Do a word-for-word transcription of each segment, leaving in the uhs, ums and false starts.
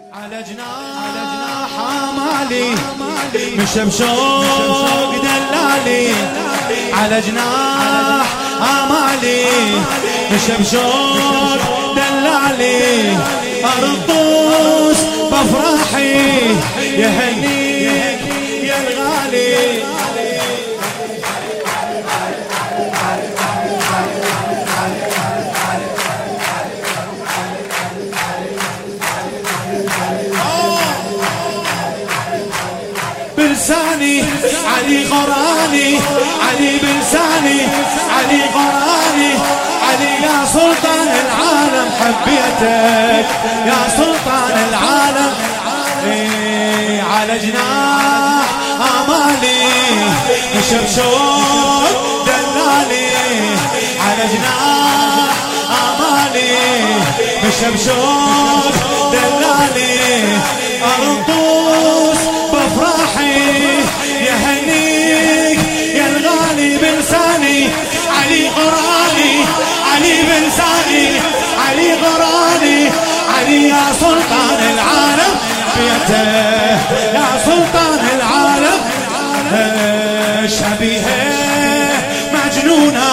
على جناح مالي مشى بشوق دلالي، على جناح امالي مشى بشوق دلالي، ارقص بافراحي يهنيك يا الغالي. بلساني علي غراني، علي بلساني علي غراني، علي يا سلطان العالم حبيتك يا سلطان العالم. إيه على جناح امالي مشى بشوق دلالي، على جناح امالي مشى بشوق دلالي، ارقص بافراحي يهنيك يا الغالي. بلساني علي غراني، علي بلساني علي غراني، علي يا سلطان العالم بيته يا سلطان العالم. شبيهه مجنونه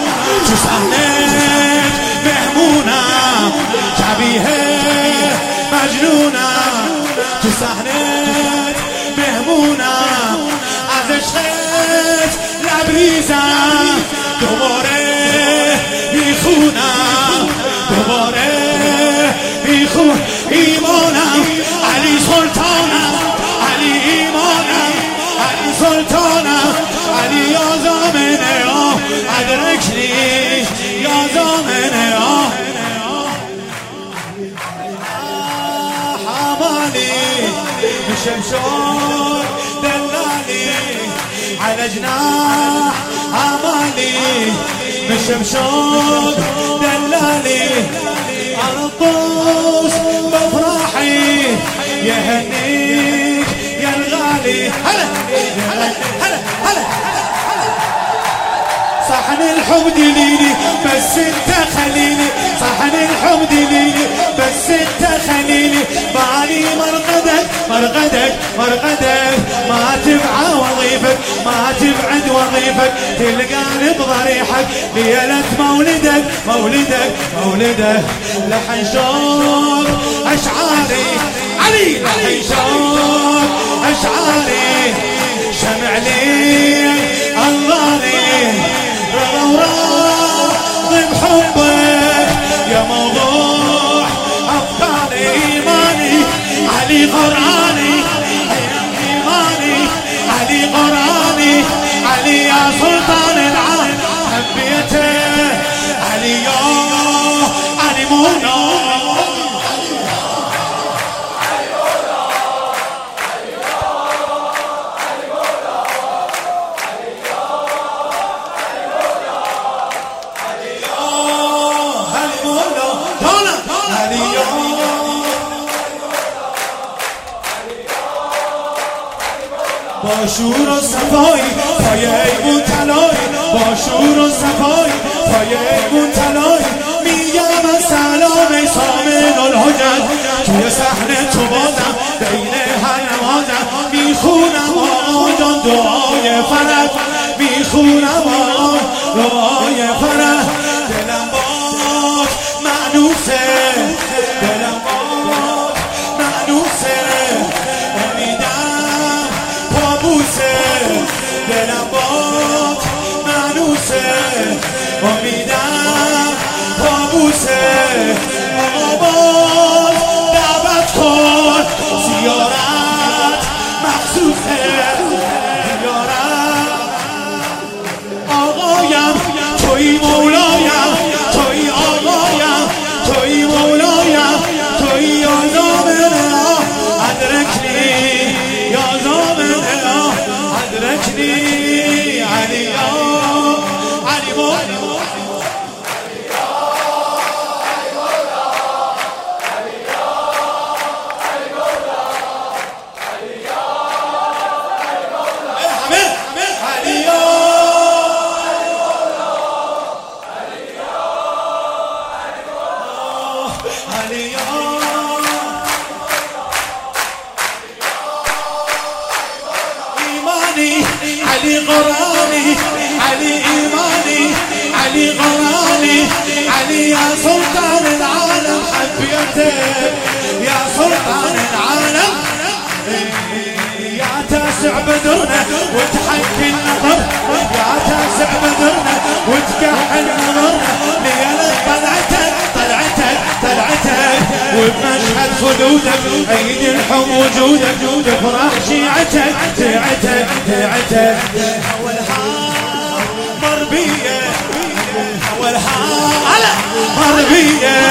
تسهلت مهمونه، شبيهه مجنونه تسهلت مهمونه، از عشقت لبریزم دوباره میخونم، دوباره میخون ایمانم علی سلطانم، علی ایمانم علی سلطانم، علی یا زامنه ها ادرکنی یا زامنه ها. حمالی مشى بشوق دلالي، على جناح امالي مشى بشوق دلالي، ارقص بافراحي يهنيك يا الغالي. هلا هلا هلا صحن الحب دليلي بس انت خليلي، صحن الحب دليلي بس انت خليلي، بالي مرقدك مرقدك مرقدك، ما تبعى وظيفك ما تبعد وظيفك، تلقاني بضريحك ليلة مولدك مولدك مولدك. لحن شوق اشعاري علي، لحن شوق اشعاري، شمع لي انظاري، رضا وراض بحبك يا موضوع افكاري. ايماني علي غراني، ايماني علي غراني، علي يا سلطان العالم حبيته، علي يا علي مولا با شور و صفایی پای ایمون تلایی، با شور و صفایی پای ایمون تلایی، میگم از سلام سامن الحجت توی صحنه تو بازم بین هر نمازم، میخونم آقا جان دعای فرج، میخونم آقا دعای فرج. دلم باش معنوسه، دلم باش معنوسه، امیدم پابوسه، دلم باش معنوسه، امیدم پابوسه. آقا باز دعوت کن سلطان العالم حبيتك يا سلطان العالم يا تاسع بدرنا وتحكي النظر يا تاسع بدرنا وتكحل نظرنا ليلة طلعتك طلعتك طلعتك وبمشهد خدودك عيد الحب وجودك تفرح شيعتك شيعتك شيعتك والحار مربية والحار مربية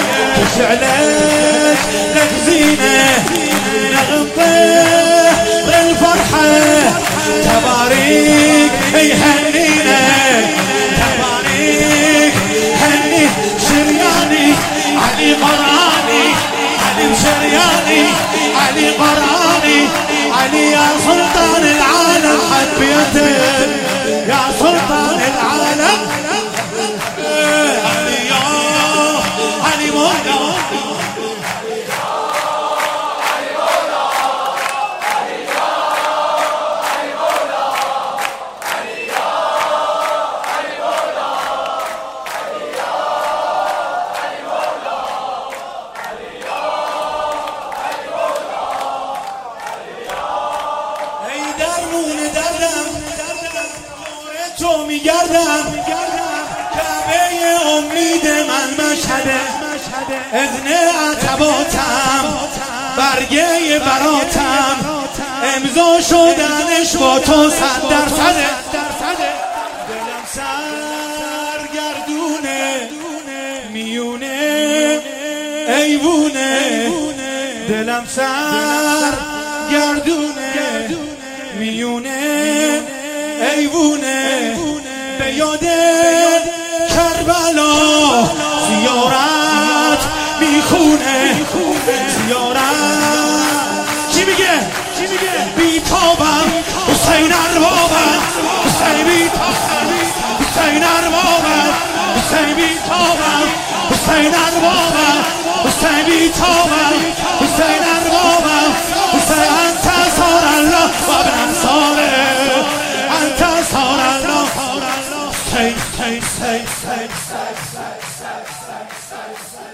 تشعلك لك زينة نغطيه بالفرحة تباريك يهنينا تباريك هني شرياني علي قراني علي شرياني علي قراني علي يا سلطان العالم حبيتك يا سلطان العالم علي يا علي مولا تو میگردم کعبه امید من مشهده اذن عتباتم برگه براتم امضا شدنش با تو صد درصده دلم سرگردونه میونه ایوونه دلم سرگردونه میونه ایوونه به یاد کربلا زیارت میخونه زیارت چی میگه؟ چی میگه؟ بیتابم حسین اربابم حسین بیتابم حسین اربابم حسین بیتابم حسین اربابم حسین بیتابم حسین اربابم حسین انت صار الله و ابن انصاره انت صار الله say say say say say say say say